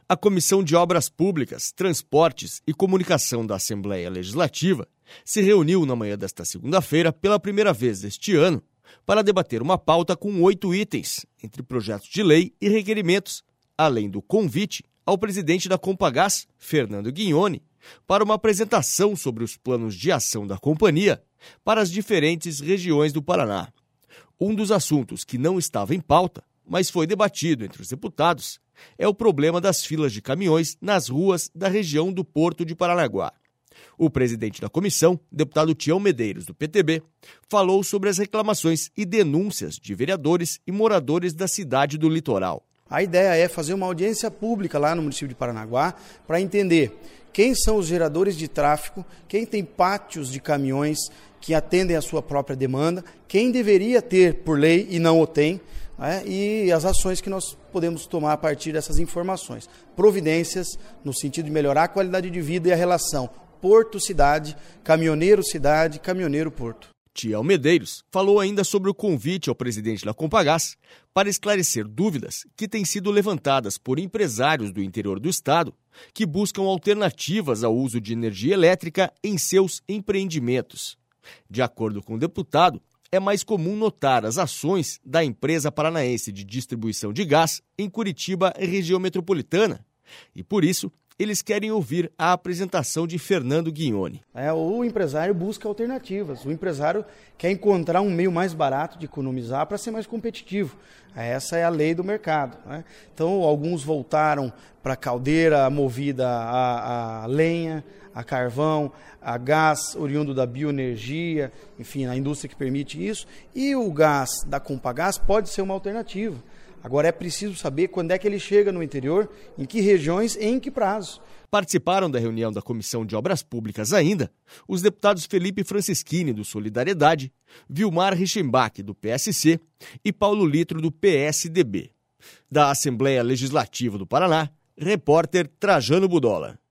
A Comissão de Obras Públicas, Transportes e Comunicação da Assembleia Legislativa se reuniu na manhã desta segunda-feira pela primeira vez deste ano para debater uma pauta com 8 itens, entre projetos de lei e requerimentos, além do convite ao presidente da Compagás, Fernando Guinhoni, para uma apresentação sobre os planos de ação da companhia para as diferentes regiões do Paraná. Um dos assuntos que não estava em pauta, mas foi debatido entre os deputados, é o problema das filas de caminhões nas ruas da região do Porto de Paranaguá. O presidente da comissão, deputado Tião Medeiros, do PTB, falou sobre as reclamações e denúncias de vereadores e moradores da cidade do litoral. A ideia é fazer uma audiência pública lá no município de Paranaguá para entender quem são os geradores de tráfego, quem tem pátios de caminhões que atendem a sua própria demanda, quem deveria ter por lei e não o tem, e as ações que nós podemos tomar a partir dessas informações. Providências no sentido de melhorar a qualidade de vida e a relação Porto-cidade, caminhoneiro-cidade, caminhoneiro-porto. Tião Medeiros falou ainda sobre o convite ao presidente da Compagás para esclarecer dúvidas que têm sido levantadas por empresários do interior do estado que buscam alternativas ao uso de energia elétrica em seus empreendimentos. De acordo com o deputado, é mais comum notar as ações da empresa paranaense de distribuição de gás em Curitiba e região metropolitana, e por isso eles querem ouvir a apresentação de Fernando Guinhoni. O empresário busca alternativas, o empresário quer encontrar um meio mais barato de economizar para ser mais competitivo. Essa é a lei do mercado. Então, alguns voltaram para a caldeira movida a lenha, a carvão, a gás oriundo da bioenergia, enfim, a indústria que permite isso, e o gás da Compagás pode ser uma alternativa. Agora é preciso saber quando é que ele chega no interior, em que regiões e em que prazo. Participaram da reunião da Comissão de Obras Públicas ainda os deputados Felipe Francischini, do Solidariedade, Vilmar Reichenbach, do PSC, e Paulo Litro, do PSDB. Da Assembleia Legislativa do Paraná, repórter Trajano Budola.